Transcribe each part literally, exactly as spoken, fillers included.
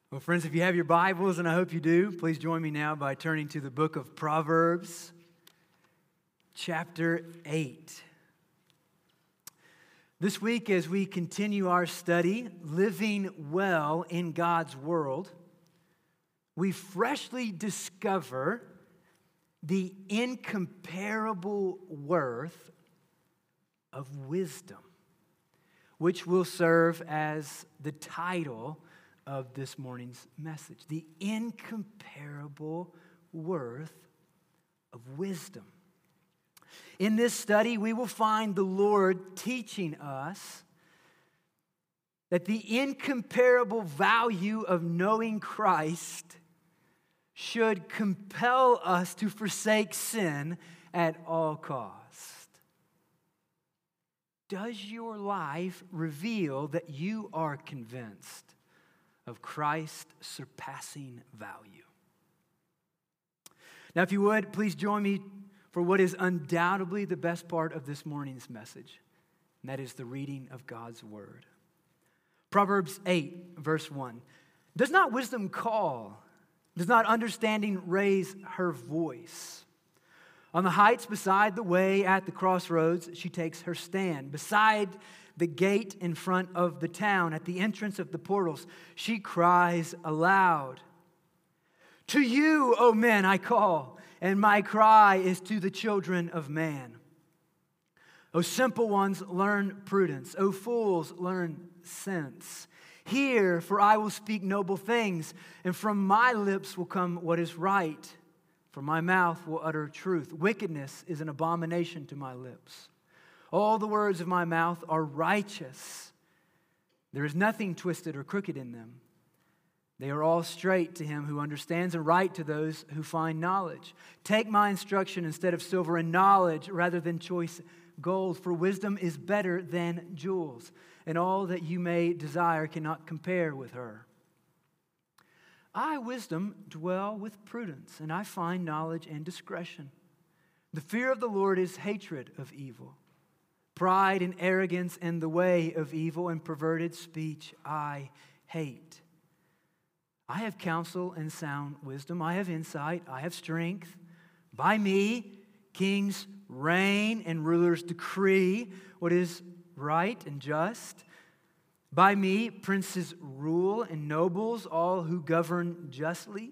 Well, friends, if you have your Bibles, and I hope you do, please join me now by turning to the book of Proverbs, chapter eight. This week, as we continue our study, Living Well in God's World, we freshly discover the incomparable worth of wisdom, which will serve as the title of this morning's message. The incomparable worth of wisdom. In this study, we will find the Lord teaching us that the incomparable value of knowing Christ should compel us to forsake sin at all cost. Does your life reveal that you are convinced of Christ's surpassing value? Now, if you would, please join me for what is undoubtedly the best part of this morning's message, and that is the reading of God's Word. Proverbs eight, verse one. Does not wisdom call? Does not understanding raise her voice? On the heights beside the way at the crossroads, she takes her stand. Beside the gate in front of the town, at the entrance of the portals, she cries aloud. To you, O men, I call, and my cry is to the children of man. O simple ones, learn prudence. O fools, learn sense. Hear, for I will speak noble things, and from my lips will come what is right. For my mouth will utter truth. Wickedness is an abomination to my lips. All the words of my mouth are righteous. There is nothing twisted or crooked in them. They are all straight to him who understands, and right to those who find knowledge. Take my instruction instead of silver, and knowledge rather than choice gold. For wisdom is better than jewels, and all that you may desire cannot compare with her. I, wisdom, dwell with prudence, and I find knowledge and discretion. The fear of the Lord is hatred of evil. Pride and arrogance and the way of evil and perverted speech I hate. I have counsel and sound wisdom. I have insight. I have strength. By me, kings reign and rulers decree what is right and just. By me, princes rule and nobles, all who govern justly.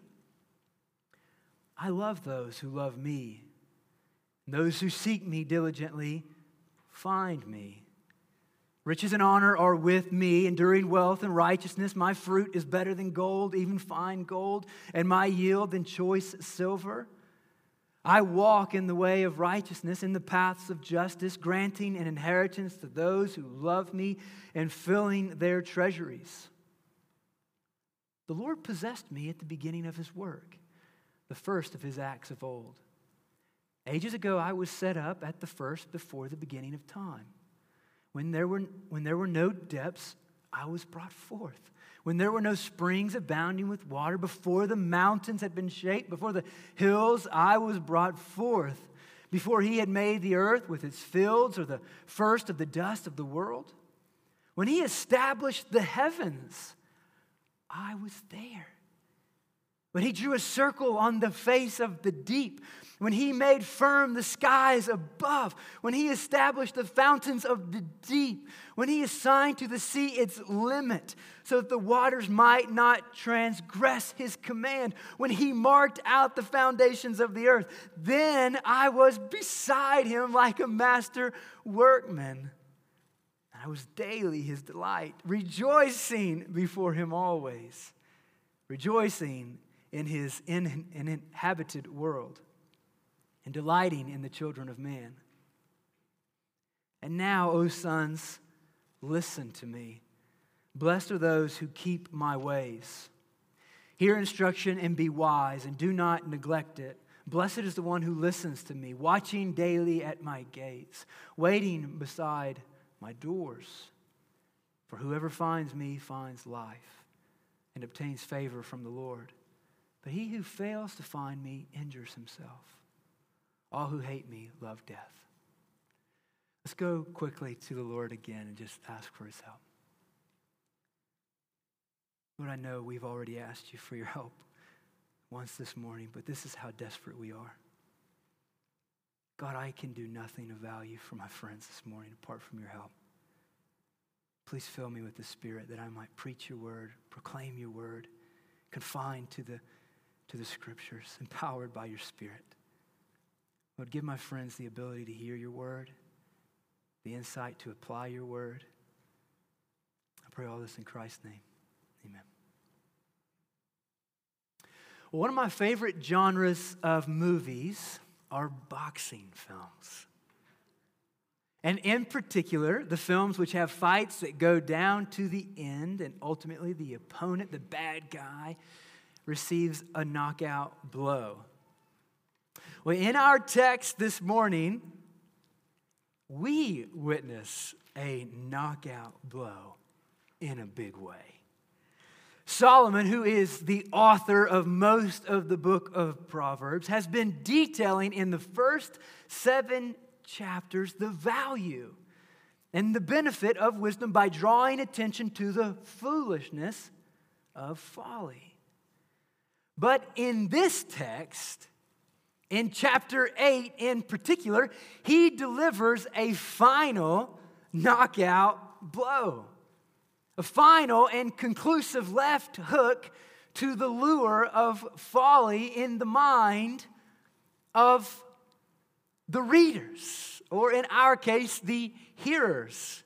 I love those who love me. Those who seek me diligently find me. Riches and honor are with me, enduring wealth and righteousness. My fruit is better than gold, even fine gold, and my yield than choice silver. I walk in the way of righteousness, in the paths of justice, granting an inheritance to those who love me and filling their treasuries. The Lord possessed me at the beginning of his work, the first of his acts of old. Ages ago, I was set up at the first before the beginning of time. When there were, when there were no depths, I was brought forth. When there were no springs abounding with water, before the mountains had been shaped, before the hills, I was brought forth. Before he had made the earth with its fields, or the first of the dust of the world. When he established the heavens, I was there. When he drew a circle on the face of the deep, when he made firm the skies above, when he established the fountains of the deep, when he assigned to the sea its limit so that the waters might not transgress his command, when he marked out the foundations of the earth, then I was beside him like a master workman. I was daily his delight, rejoicing before him always, rejoicing in his in, in inhabited world, and delighting in the children of man. And now, O sons, listen to me. Blessed are those who keep my ways. Hear instruction and be wise, and do not neglect it. Blessed is the one who listens to me, watching daily at my gates, waiting beside my doors. For whoever finds me finds life and obtains favor from the Lord. But he who fails to find me injures himself. All who hate me love death. Let's go quickly to the Lord again and just ask for his help. Lord, I know we've already asked you for your help once this morning, but this is how desperate we are. God, I can do nothing of value for my friends this morning apart from your help. Please fill me with the Spirit that I might preach your word, proclaim your word, confined to the, to the scriptures, empowered by your Spirit. Lord, give my friends the ability to hear your word, the insight to apply your word. I pray all this in Christ's name. Amen. Well, one of my favorite genres of movies are boxing films. And in particular, the films which have fights that go down to the end and ultimately the opponent, the bad guy, receives a knockout blow. Well, in our text this morning, we witness a knockout blow in a big way. Solomon, who is the author of most of the book of Proverbs, has been detailing in the first seven chapters the value and the benefit of wisdom by drawing attention to the foolishness of folly. But in this text, in chapter eight in particular, he delivers a final knockout blow. A final and conclusive left hook to the lure of folly in the mind of the readers, or in our case, the hearers.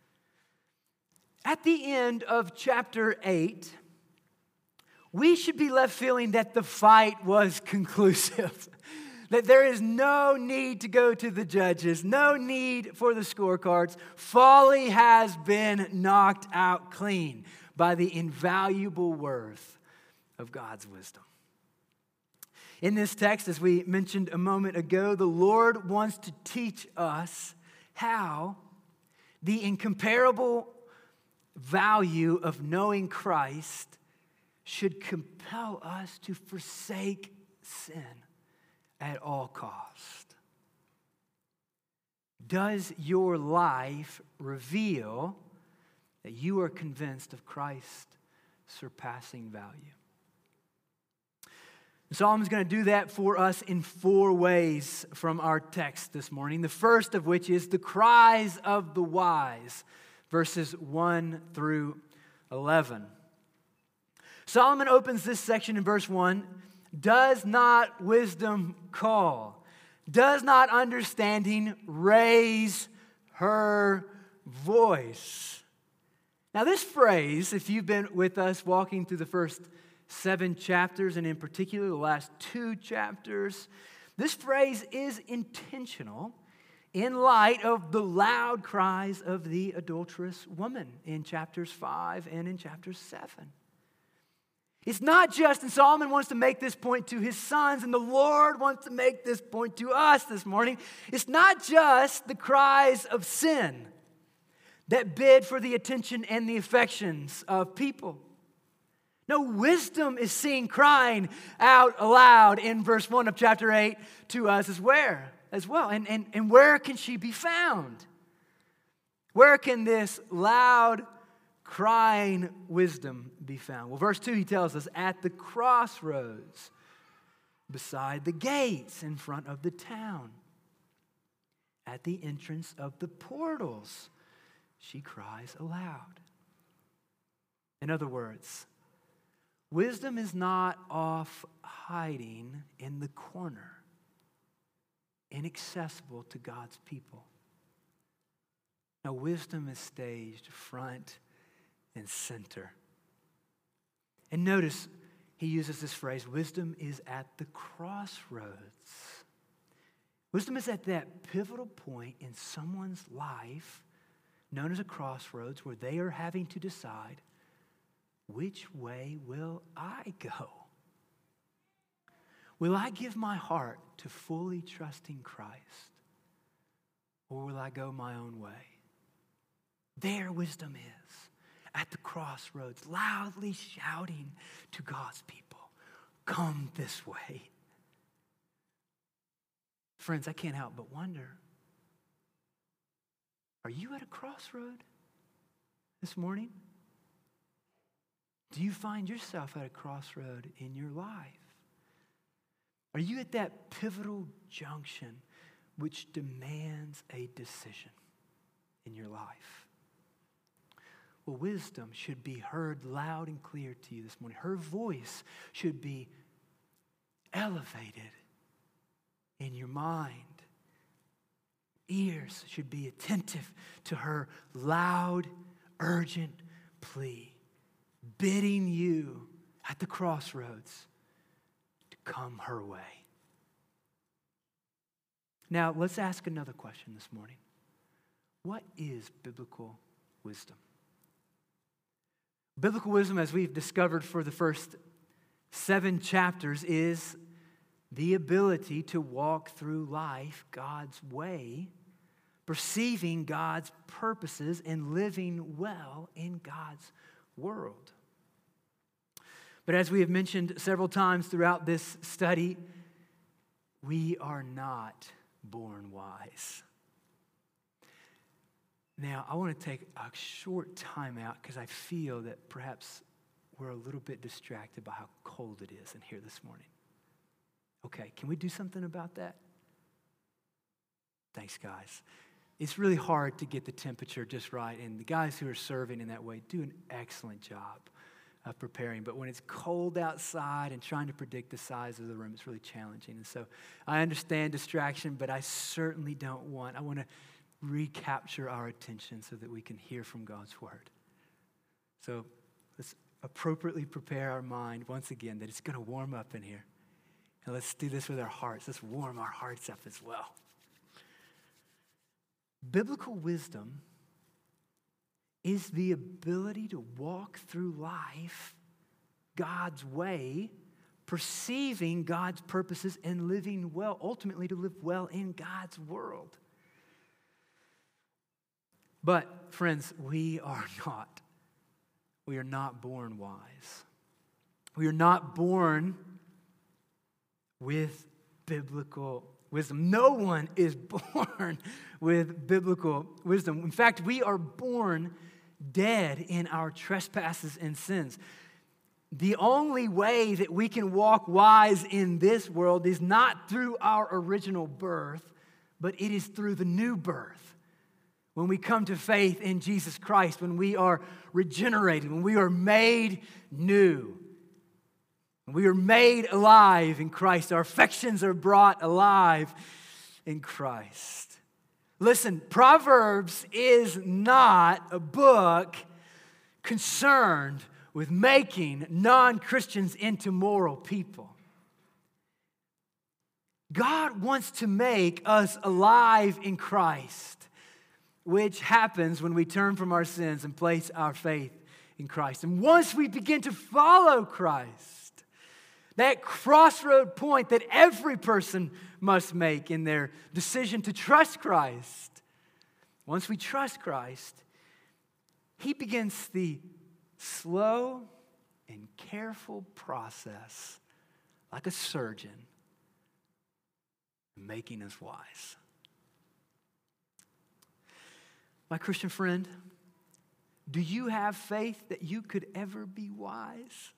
At the end of chapter eight, we should be left feeling that the fight was conclusive. That there is no need to go to the judges, no need for the scorecards. Folly has been knocked out clean by the invaluable worth of God's wisdom. In this text, as we mentioned a moment ago, the Lord wants to teach us how the incomparable value of knowing Christ should compel us to forsake sin at all cost. Does your life reveal that you are convinced of Christ's surpassing value? Solomon's going to do that for us in four ways from our text this morning. The first of which is the cries of the wise, verses one through eleven. Solomon opens this section in verse one. Does not wisdom call? Does not understanding raise her voice? Now this phrase, if you've been with us walking through the first seven chapters, and in particular the last two chapters, this phrase is intentional in light of the loud cries of the adulterous woman in chapters five and in chapter seven. It's not just, and Solomon wants to make this point to his sons, and the Lord wants to make this point to us this morning. It's not just the cries of sin that bid for the attention and the affections of people. No, wisdom is seen crying out aloud in verse one of chapter eight to us as where as well. And, and, and where can she be found? Where can this loud crying wisdom be found? Well, verse two, he tells us, at the crossroads, beside the gates in front of the town, at the entrance of the portals, she cries aloud. In other words, wisdom is not off hiding in the corner, inaccessible to God's people. Now, wisdom is staged front and center. And notice he uses this phrase, wisdom is at the crossroads. Wisdom is at that pivotal point in someone's life, known as a crossroads, where they are having to decide, which way will I go? Will I give my heart to fully trusting Christ, or will I go my own way? There wisdom is, at the crossroads, loudly shouting to God's people, come this way. Friends, I can't help but wonder, are you at a crossroad this morning? Do you find yourself at a crossroad in your life? Are you at that pivotal junction which demands a decision in your life? Well, wisdom should be heard loud and clear to you this morning. Her voice should be elevated in your mind. Ears should be attentive to her loud, urgent plea, bidding you at the crossroads to come her way. Now, let's ask another question this morning. What is biblical wisdom? Biblical wisdom, as we've discovered for the first seven chapters, is the ability to walk through life God's way, perceiving God's purposes and living well in God's world. But as we have mentioned several times throughout this study, we are not born wise. Now, I want to take a short time out because I feel that perhaps we're a little bit distracted by how cold it is in here this morning. Okay, can we do something about that? Thanks, guys. It's really hard to get the temperature just right, and the guys who are serving in that way do an excellent job of preparing. But when it's cold outside and trying to predict the size of the room, it's really challenging. And so I understand distraction, but I certainly don't want, I want to recapture our attention so that we can hear from God's word. So let's appropriately prepare our mind once again that it's going to warm up in here. And let's do this with our hearts. Let's warm our hearts up as well. Biblical wisdom is the ability to walk through life God's way, perceiving God's purposes and living well, ultimately to live well in God's world. But, friends, we are not. We are not born wise. We are not born with biblical wisdom. No one is born with biblical wisdom. In fact, we are born dead in our trespasses and sins. The only way that we can walk wise in this world is not through our original birth, but it is through the new birth. When we come to faith in Jesus Christ, when we are regenerated, when we are made new, when we are made alive in Christ, our affections are brought alive in Christ. Listen, Proverbs is not a book concerned with making non-Christians into moral people. God wants to make us alive in Christ, which happens when we turn from our sins and place our faith in Christ. And once we begin to follow Christ, that crossroad point that every person must make in their decision to trust Christ, once we trust Christ, He begins the slow and careful process, like a surgeon, making us wise. My Christian friend, do you have faith that you could ever be wise?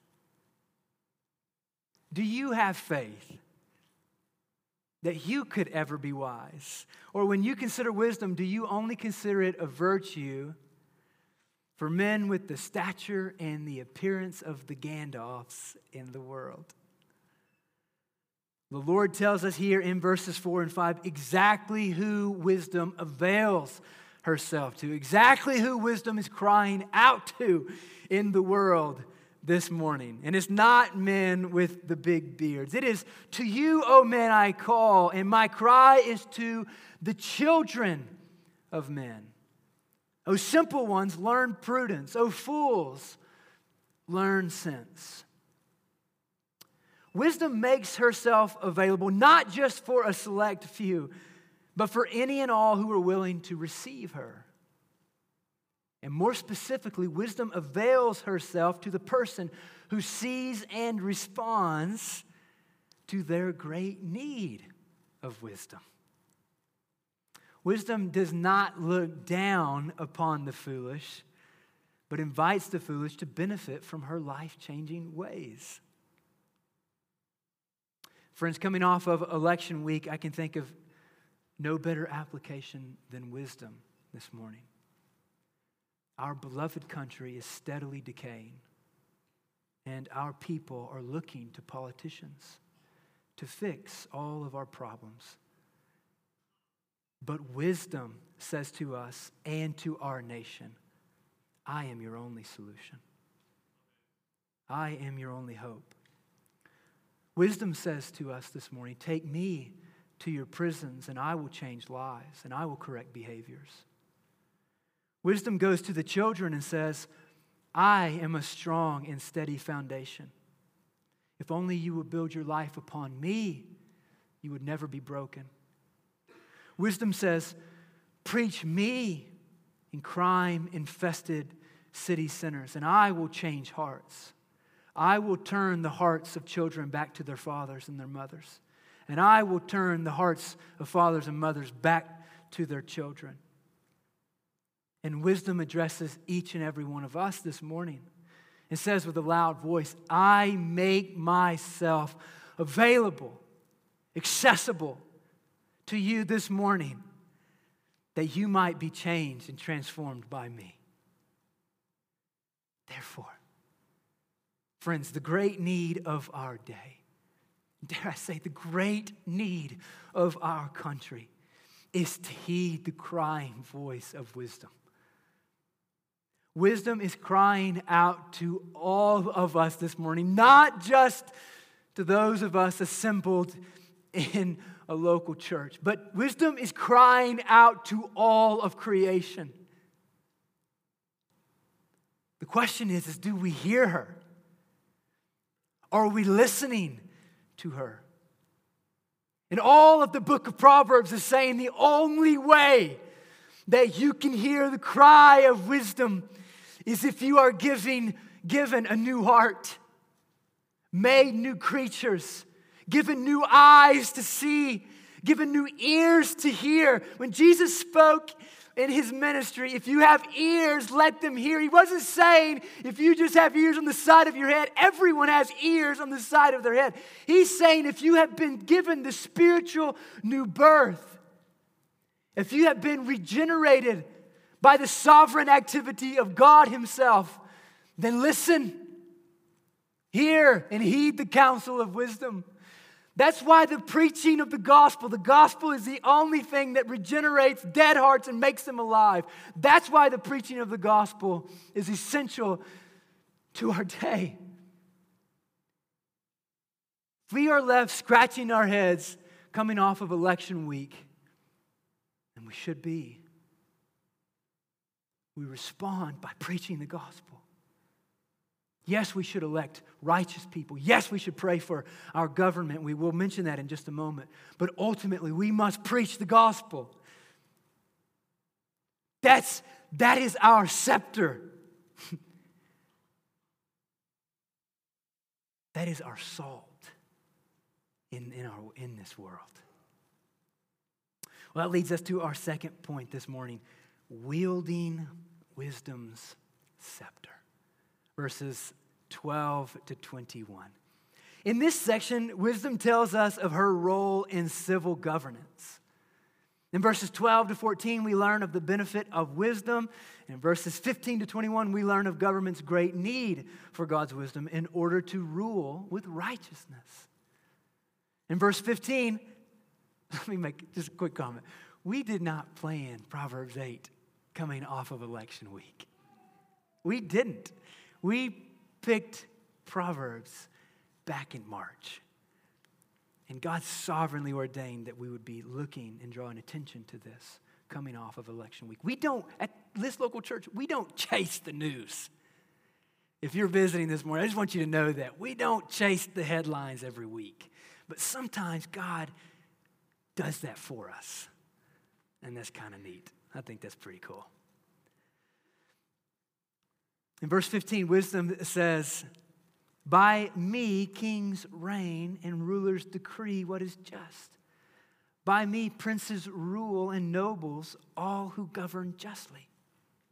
Do you have faith that you could ever be wise? Or when you consider wisdom, do you only consider it a virtue for men with the stature and the appearance of the Gandalfs in the world? The Lord tells us here in verses four and five exactly who wisdom avails herself to, exactly who wisdom is crying out to in the world this morning. And it's not men with the big beards. It is, to you, O men, I call, and my cry is to the children of men. O simple ones, learn prudence. O fools, learn sense. Wisdom makes herself available not just for a select few, but for any and all who are willing to receive her. And more specifically, wisdom avails herself to the person who sees and responds to their great need of wisdom. Wisdom does not look down upon the foolish, but invites the foolish to benefit from her life-changing ways. Friends, coming off of election week, I can think of no better application than wisdom this morning. Our beloved country is steadily decaying, and our people are looking to politicians to fix all of our problems. But wisdom says to us and to our nation, I am your only solution. I am your only hope. Wisdom says to us this morning, take me to your prisons and I will change lives and I will correct behaviors. Wisdom goes to the children and says, I am a strong and steady foundation. If only you would build your life upon me, you would never be broken. Wisdom says, preach me in crime-infested city centers, and I will change hearts. I will turn the hearts of children back to their fathers and their mothers. And I will turn the hearts of fathers and mothers back to their children. And wisdom addresses each and every one of us this morning. It says with a loud voice, I make myself available, accessible to you this morning, that you might be changed and transformed by me. Therefore, friends, the great need of our day, dare I say, the great need of our country is to heed the crying voice of wisdom. Wisdom is crying out to all of us this morning, not just to those of us assembled in a local church, but wisdom is crying out to all of creation. The question is, is do we hear her? Are we listening to her? And all of the book of Proverbs is saying the only way that you can hear the cry of wisdom is if you are giving, given a new heart, made new creatures, given new eyes to see, given new ears to hear. When Jesus spoke in his ministry, if you have ears, let them hear. He wasn't saying if you just have ears on the side of your head, everyone has ears on the side of their head. He's saying if you have been given the spiritual new birth, if you have been regenerated by the sovereign activity of God himself, then listen, hear, and heed the counsel of wisdom. That's why the preaching of the gospel, the gospel is the only thing that regenerates dead hearts and makes them alive. That's why the preaching of the gospel is essential to our day. If we are left scratching our heads coming off of election week, and we should be, we respond by preaching the gospel. Yes, we should elect righteous people. Yes, we should pray for our government. We will mention that in just a moment. But ultimately, we must preach the gospel. That's, that is our scepter. That is our salt in, in, our, in this world. Well, that leads us to our second point this morning. Wielding wisdom's scepter. Verses twelve to twenty-one. In this section, wisdom tells us of her role in civil governance. In verses twelve to fourteen, we learn of the benefit of wisdom. In verses fifteen to twenty-one, we learn of government's great need for God's wisdom in order to rule with righteousness. In verse fifteen, let me make just a quick comment. We did not plan Proverbs eight coming off of election week. We didn't. We picked Proverbs back in March. And God sovereignly ordained that we would be looking and drawing attention to this coming off of election week. We don't, at this local church, we don't chase the news. If you're visiting this morning, I just want you to know that. We don't chase the headlines every week. But sometimes God does that for us. And that's kind of neat. I think that's pretty cool. In verse fifteen, wisdom says, by me kings reign and rulers decree what is just. By me princes rule and nobles, all who govern justly.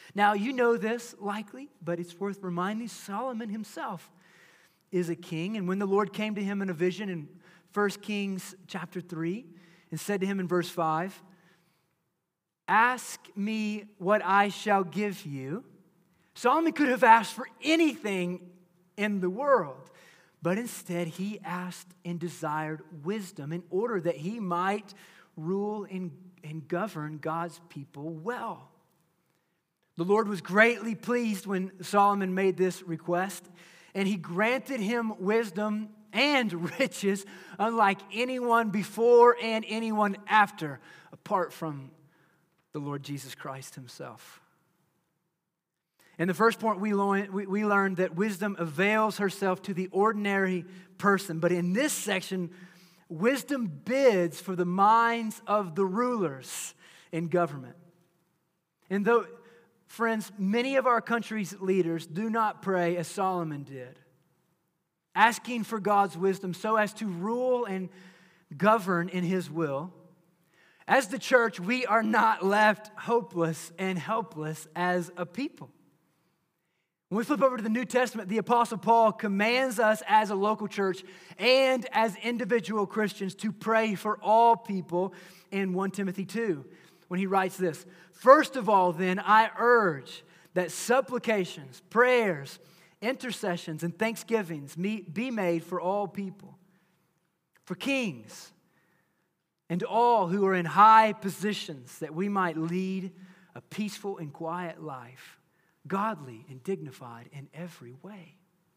Now, you know this likely, but it's worth reminding. Solomon himself is a king. And when the Lord came to him in a vision in First Kings chapter three and said to him in verse five, ask me what I shall give you. Solomon could have asked for anything in the world, but instead he asked and desired wisdom in order that he might rule and, and govern God's people well. The Lord was greatly pleased when Solomon made this request, and he granted him wisdom and riches unlike anyone before and anyone after, apart from the Lord Jesus Christ himself. In the first point, we learned, we learned that wisdom avails herself to the ordinary person. But in this section, wisdom bids for the minds of the rulers in government. And though, friends, many of our country's leaders do not pray as Solomon did, asking for God's wisdom so as to rule and govern in His will, as the church, we are not left hopeless and helpless as a people. When we flip over to the New Testament, the Apostle Paul commands us as a local church and as individual Christians to pray for all people in First Timothy two, when he writes this, first of all, then, I urge that supplications, prayers, intercessions, and thanksgivings be made for all people, for kings, and all who are in high positions, that we might lead a peaceful and quiet life, godly and dignified in every way.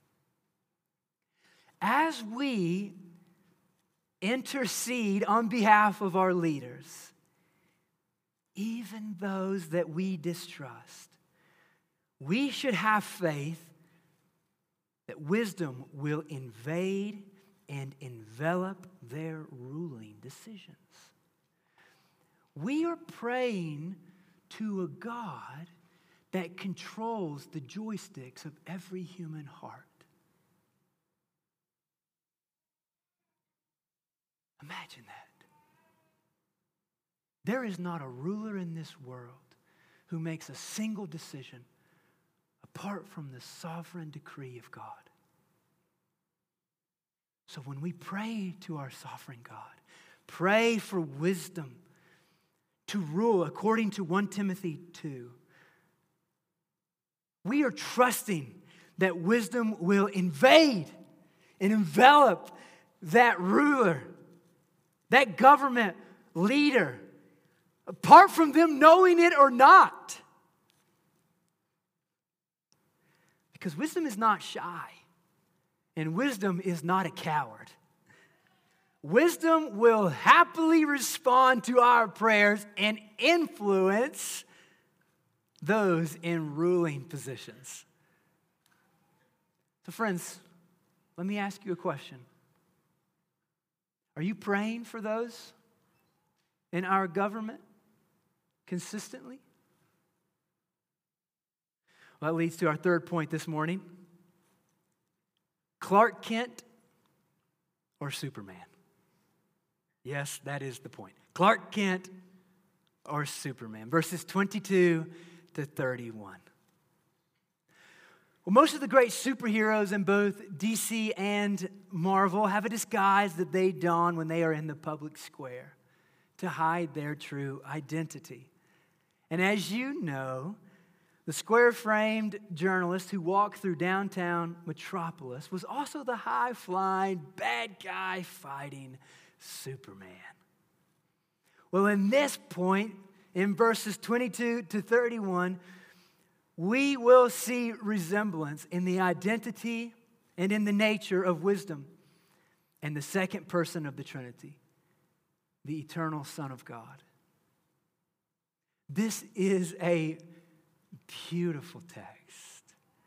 As we intercede on behalf of our leaders, even those that we distrust, we should have faith that wisdom will invade and envelop their ruling decisions. We are praying to a God that controls the joysticks of every human heart. Imagine that. There is not a ruler in this world who makes a single decision apart from the sovereign decree of God. So when we pray to our sovereign God, pray for wisdom to rule according to First Timothy two, we are trusting that wisdom will invade and envelop that ruler, that government leader, apart from them knowing it or not. Because wisdom is not shy, and wisdom is not a coward. Wisdom will happily respond to our prayers and influence those in ruling positions. So friends, let me ask you a question. Are you praying for those in our government consistently? Well, that leads to our third point this morning. Clark Kent or Superman? Yes, that is the point. Clark Kent or Superman? Verses twenty-two to thirty-one. Well, most of the great superheroes in both D C and Marvel have a disguise that they don when they are in the public square to hide their true identity. And as you know, the square-framed journalist who walked through downtown Metropolis was also the high-flying, bad guy fighting Superman. Well, in this point, in verses twenty-two to thirty-one, we will see resemblance in the identity and in the nature of wisdom and the second person of the Trinity, the eternal Son of God. This is a beautiful text,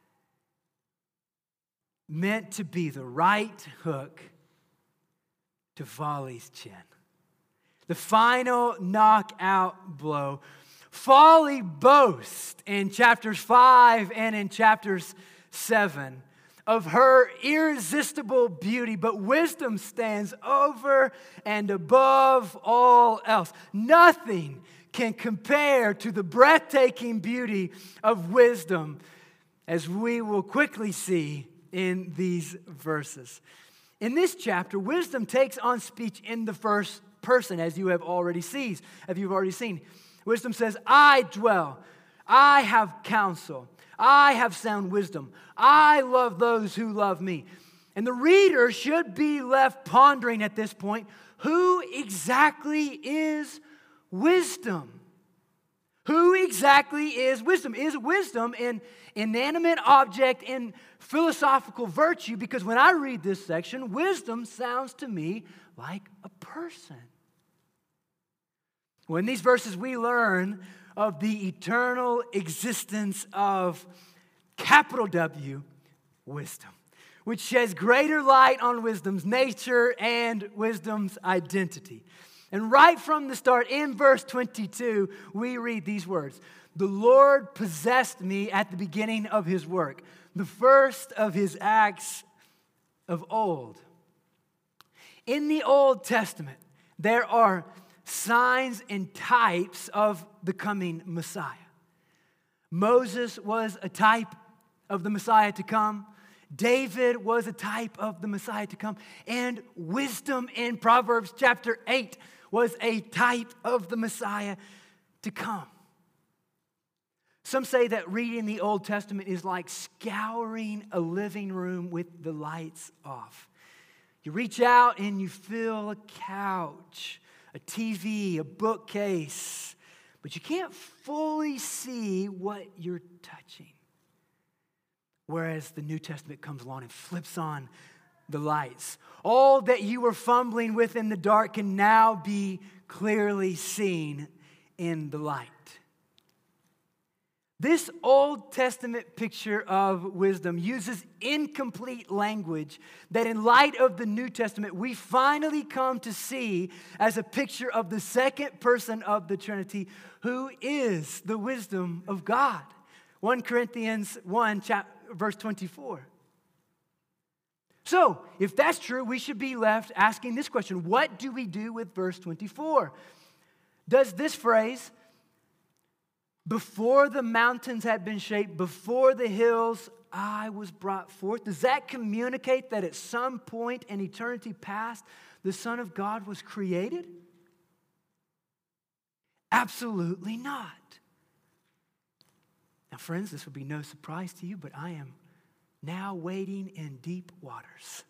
meant to be the right hook to Folly's chin. The final knockout blow. Folly boasts in chapters five and in chapters seven of her irresistible beauty, but wisdom stands over and above all else. Nothing can compare to the breathtaking beauty of wisdom, as we will quickly see in these verses. In this chapter, wisdom takes on speech in the first person, as you have already seen. As you've already seen, wisdom says, "I dwell, I have counsel, I have sound wisdom, I love those who love me." And the reader should be left pondering at this point, who exactly is wisdom? Who exactly is wisdom? Is wisdom an inanimate object in philosophical virtue? Because when I read this section, wisdom sounds to me like a person. Well, in these verses, we learn of the eternal existence of capital W, wisdom, which sheds greater light on wisdom's nature and wisdom's identity. And right from the start, in verse twenty-two, we read these words: "The Lord possessed me at the beginning of his work, the first of his acts of old." In the Old Testament, there are signs and types of the coming Messiah. Moses was a type of the Messiah to come. David was a type of the Messiah to come. And wisdom in Proverbs chapter eight was a type of the Messiah to come. Some say that reading the Old Testament is like scouring a living room with the lights off. You reach out and you feel a couch, a T V, a bookcase, but you can't fully see what you're touching. Whereas the New Testament comes along and flips on the lights. All that you were fumbling with in the dark can now be clearly seen in the light. This Old Testament picture of wisdom uses incomplete language that in light of the New Testament we finally come to see as a picture of the second person of the Trinity, who is the wisdom of God. First Corinthians one, verse twenty-four. So, if that's true, we should be left asking this question: what do we do with verse twenty-four? Does this phrase, "Before the mountains had been shaped, before the hills I was brought forth," does that communicate that at some point in eternity past, the Son of God was created? Absolutely not. Now, friends, this will be no surprise to you, but I am now wading in deep waters.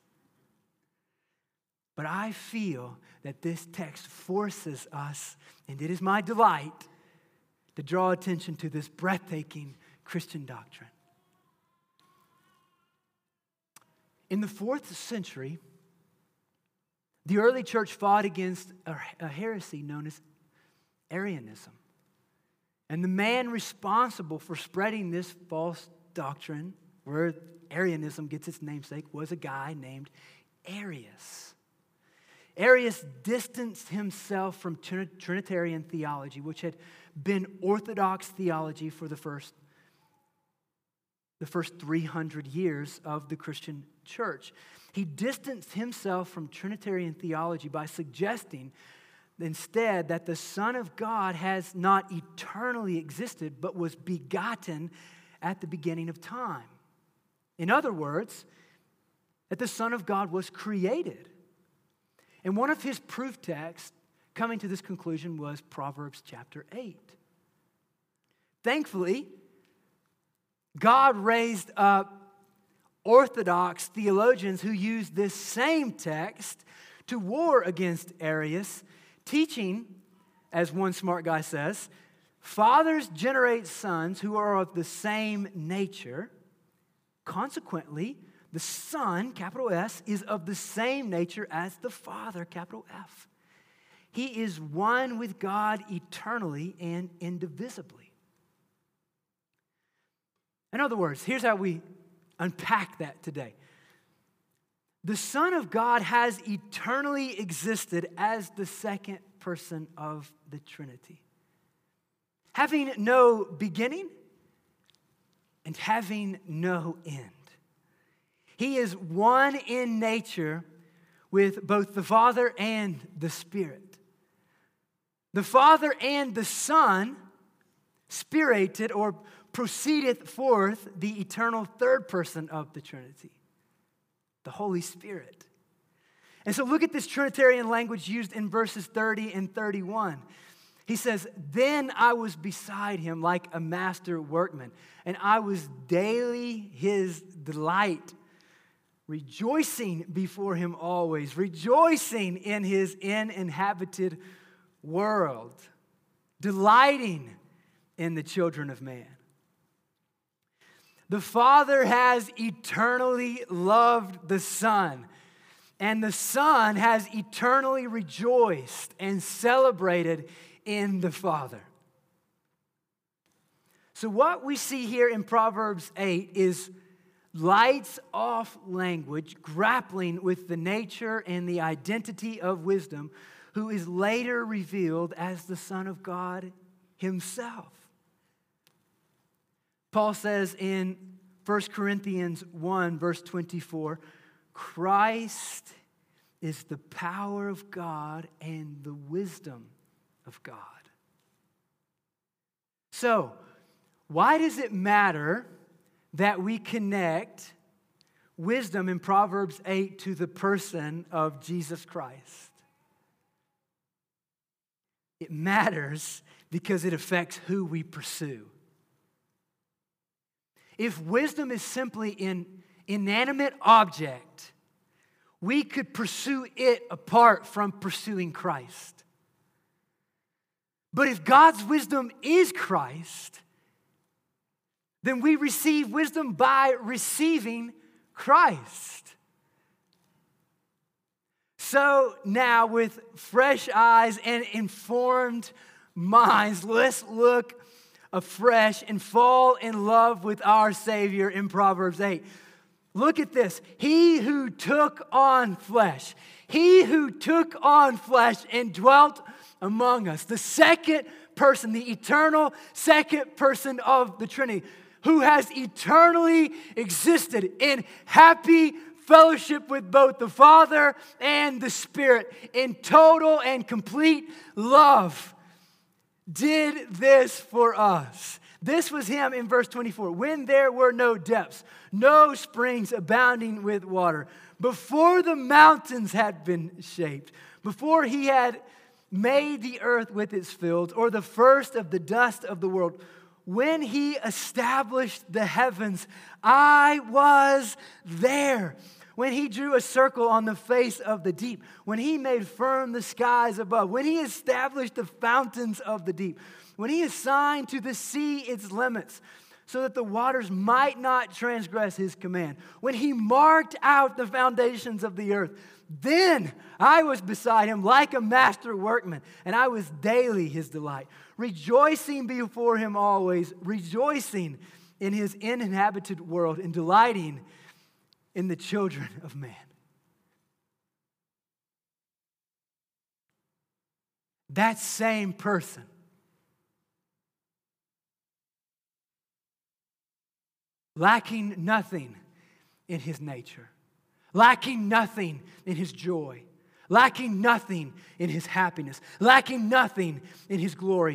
But I feel that this text forces us, and it is my delight, to draw attention to this breathtaking Christian doctrine. In the fourth century, the early church fought against a heresy known as Arianism. And the man responsible for spreading this false doctrine, where Arianism gets its namesake, was a guy named Arius. Arius distanced himself from Trinitarian theology, which had been orthodox theology for the first, the first three hundred years of the Christian church. He distanced himself from Trinitarian theology by suggesting instead that the Son of God has not eternally existed, but was begotten at the beginning of time. In other words, that the Son of God was created. And one of his proof texts coming to this conclusion was Proverbs chapter eight. Thankfully, God raised up Orthodox theologians who used this same text to war against Arius, teaching, as one smart guy says, fathers generate sons who are of the same nature. Consequently, the Son, capital S, is of the same nature as the Father, capital F. He is one with God eternally and indivisibly. In other words, here's how we unpack that today. The Son of God has eternally existed as the second person of the Trinity, having no beginning and having no end. He is one in nature with both the Father and the Spirit. The Father and the Son spirited or proceedeth forth the eternal third person of the Trinity, the Holy Spirit. And so look at this Trinitarian language used in verses thirty and thirty-one. He says, then I was beside him like a master workman, and I was daily his delight, rejoicing before him always, rejoicing in his uninhabited world, delighting in the children of man. The Father has eternally loved the Son, and the Son has eternally rejoiced and celebrated in the Father. So what we see here in Proverbs eight is lights off language grappling with the nature and the identity of wisdom, who is later revealed as the Son of God himself. Paul says in First Corinthians one, verse twenty-four, Christ is the power of God and the wisdom of God. So, why does it matter that we connect wisdom in Proverbs eight to the person of Jesus Christ? It matters because it affects who we pursue. If wisdom is simply an inanimate object, we could pursue it apart from pursuing Christ. But if God's wisdom is Christ, then we receive wisdom by receiving Christ. So now, with fresh eyes and informed minds, let's look afresh and fall in love with our Savior in Proverbs eight. Look at this. He who took on flesh. He who took on flesh and dwelt among us. The second person, the eternal second person of the Trinity, who has eternally existed in happy fellowship with both the Father and the Spirit in total and complete love, did this for us. This was him in verse twenty-four. When there were no depths, no springs abounding with water, before the mountains had been shaped, before he had made the earth with its fields, or the first of the dust of the world, when he established the heavens, I was there. When he drew a circle on the face of the deep, when he made firm the skies above, when he established the fountains of the deep, when he assigned to the sea its limits, so that the waters might not transgress his command, when he marked out the foundations of the earth, then I was beside him like a master workman, and I was daily his delight, rejoicing before him always, rejoicing in his uninhabited world, and delighting in the children of man. That same person lacking nothing in his nature, lacking nothing in his joy, lacking nothing in his happiness, lacking nothing in his glory,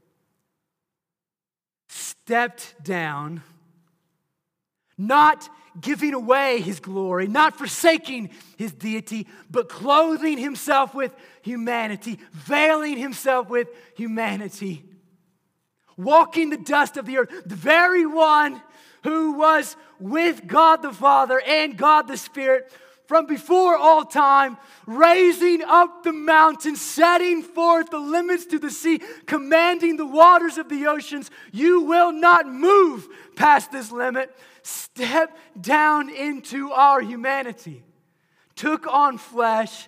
stepped down, not giving away his glory, not forsaking his deity, but clothing himself with humanity, veiling himself with humanity, walking the dust of the earth, the very one who was with God the Father and God the Spirit from before all time, raising up the mountains, setting forth the limits to the sea, commanding the waters of the oceans. You will not move past this limit. Step down into our humanity, took on flesh,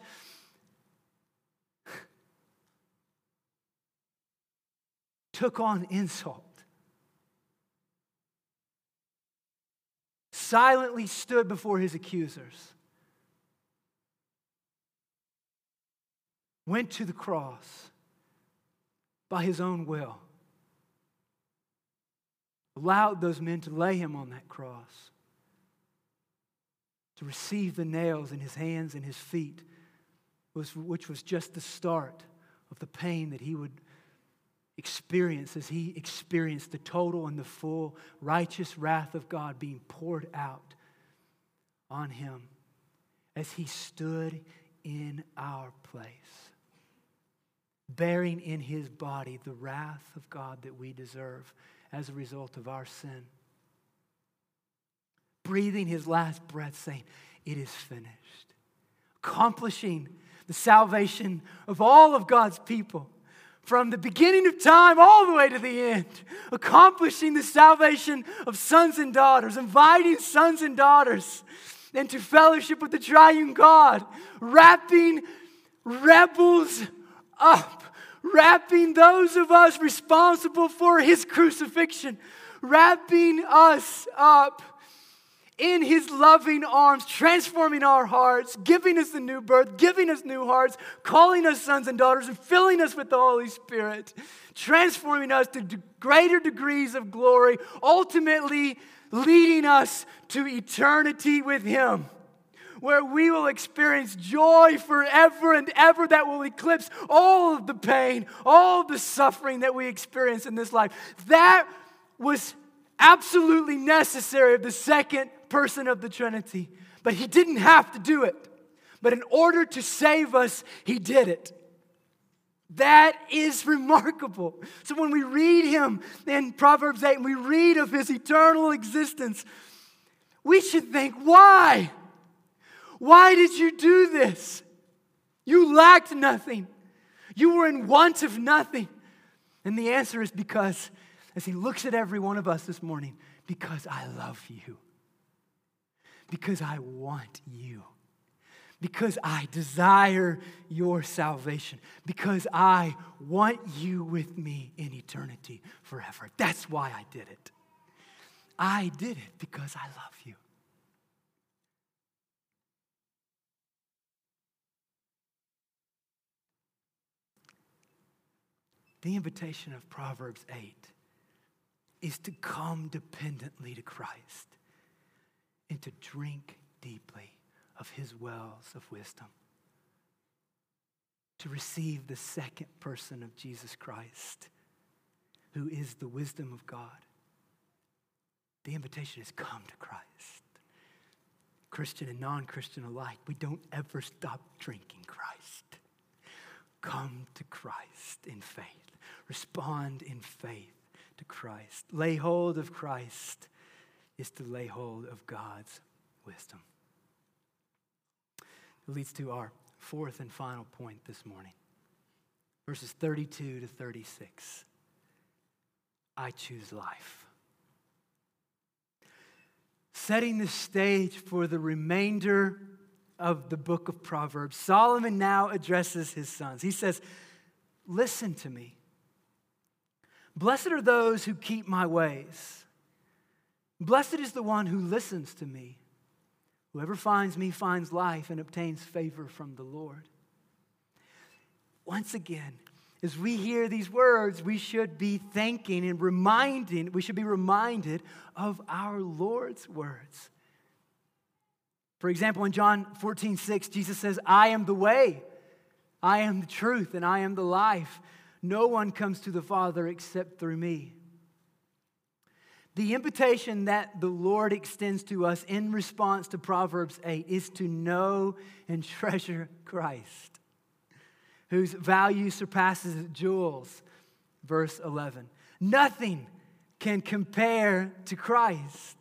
took on insult, silently stood before his accusers, went to the cross by his own will, allowed those men to lay him on that cross, to receive the nails in his hands and his feet, which was just the start of the pain that he would experience as he experienced the total and the full righteous wrath of God being poured out on him as he stood in our place, bearing in his body the wrath of God that we deserve as a result of our sin. Breathing his last breath, saying, "It is finished." Accomplishing the salvation of all of God's people from the beginning of time all the way to the end. Accomplishing the salvation of sons and daughters, inviting sons and daughters into fellowship with the triune God, wrapping rebels up, wrapping those of us responsible for his crucifixion, wrapping us up in his loving arms, transforming our hearts, giving us a new birth, giving us new hearts, calling us sons and daughters, and filling us with the Holy Spirit, transforming us to greater degrees of glory, ultimately leading us to eternity with him, where we will experience joy forever and ever that will eclipse all of the pain, all of the suffering that we experience in this life. That was absolutely necessary of the second person of the Trinity. But he didn't have to do it. But in order to save us, he did it. That is remarkable. So when we read him in Proverbs eight and we read of his eternal existence, we should think, why? Why did you do this? You lacked nothing. You were in want of nothing. And the answer is because, as he looks at every one of us this morning, because I love you. Because I want you. Because I desire your salvation. Because I want you with me in eternity forever. That's why I did it. I did it because I love you. The invitation of Proverbs eight is to come dependently to Christ and to drink deeply of his wells of wisdom. To receive the second person of Jesus Christ, who is the wisdom of God. The invitation is come to Christ. Christian and non-Christian alike, we don't ever stop drinking Christ. Come to Christ in faith. Respond in faith to Christ. Lay hold of Christ is to lay hold of God's wisdom. It leads to our fourth and final point this morning. Verses thirty-two to thirty-six. I choose life. Setting the stage for the remainder of the book of Proverbs, Solomon now addresses his sons. He says, listen to me. Blessed are those who keep my ways. Blessed is the one who listens to me. Whoever finds me finds life and obtains favor from the Lord. Once again, as we hear these words, we should be thinking and reminding, we should be reminded of our Lord's words. For example, in John fourteen six, Jesus says, I am the way, I am the truth, and I am the life. No one comes to the Father except through me. The invitation that the Lord extends to us in response to Proverbs eight is to know and treasure Christ, whose value surpasses jewels. Verse eleven. Nothing can compare to Christ.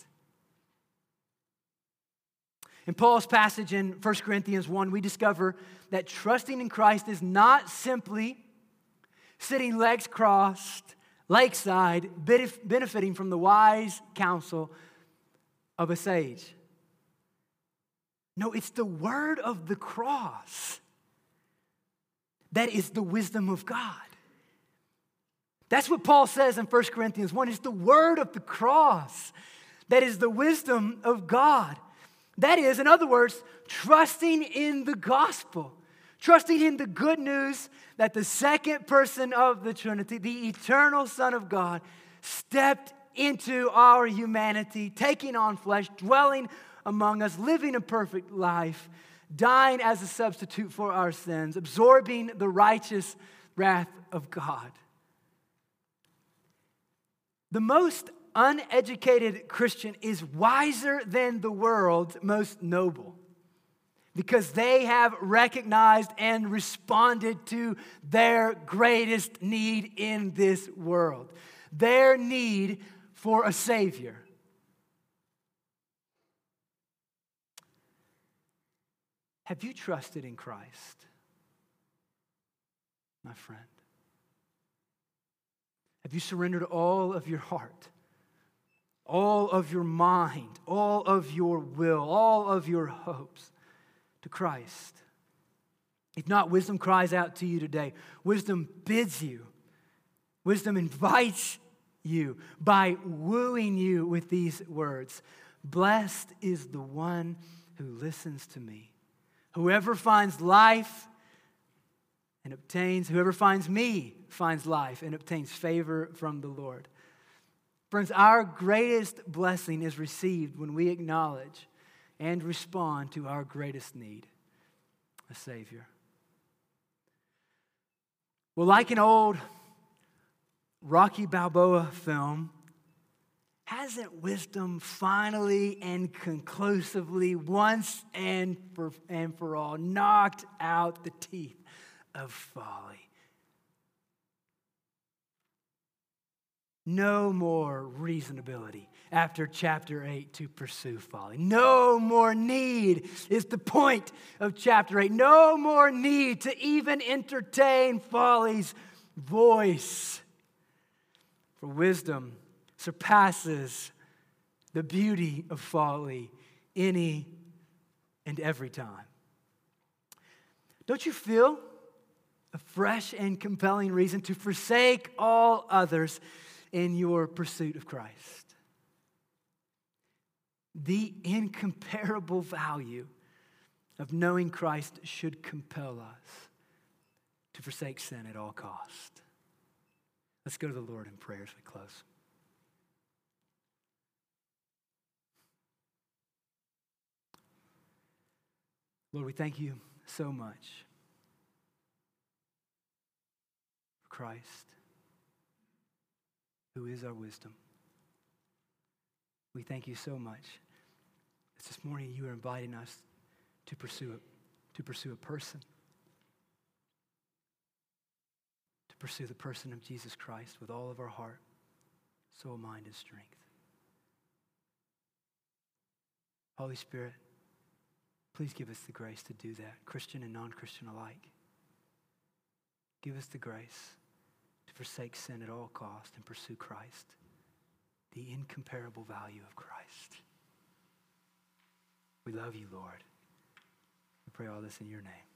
In Paul's passage in First Corinthians one, we discover that trusting in Christ is not simply sitting legs crossed, lakeside, benefiting from the wise counsel of a sage. No, it's the word of the cross that is the wisdom of God. That's what Paul says in First Corinthians one. It's the word of the cross that is the wisdom of God. That is, in other words, trusting in the gospel. Trusting in the good news that the second person of the Trinity, the eternal Son of God, stepped into our humanity, taking on flesh, dwelling among us, living a perfect life, dying as a substitute for our sins, absorbing the righteous wrath of God. The most uneducated Christian is wiser than the world's most noble, because they have recognized and responded to their greatest need in this world, their need for a Savior. Have you trusted in Christ, my friend? Have you surrendered all of your heart, all of your mind, all of your will, all of your hopes to Christ? If not, wisdom cries out to you today. Wisdom bids you. Wisdom invites you by wooing you with these words. Blessed is the one who listens to me. Whoever finds life and obtains, whoever finds me finds life and obtains favor from the Lord. Friends, our greatest blessing is received when we acknowledge and respond to our greatest need, a Savior. Well, like an old Rocky Balboa film, hasn't wisdom finally and conclusively, once and for, and for all, knocked out the teeth of folly? No more reasonability after chapter eight to pursue folly. No more need is the point of chapter eight. No more need to even entertain folly's voice. For wisdom surpasses the beauty of folly any and every time. Don't you feel a fresh and compelling reason to forsake all others in your pursuit of Christ? The incomparable value of knowing Christ should compel us to forsake sin at all cost. Let's go to the Lord in prayer as we close. Lord, we thank you so much for Christ, who is our wisdom. We thank you so much that this morning you are inviting us to pursue a, to pursue a person, to pursue the person of Jesus Christ with all of our heart, soul, mind, and strength. Holy Spirit, please give us the grace to do that, Christian and non-Christian alike. Give us the grace to forsake sin at all cost and pursue Christ, the incomparable value of Christ. We love you, Lord. We pray all this in your name.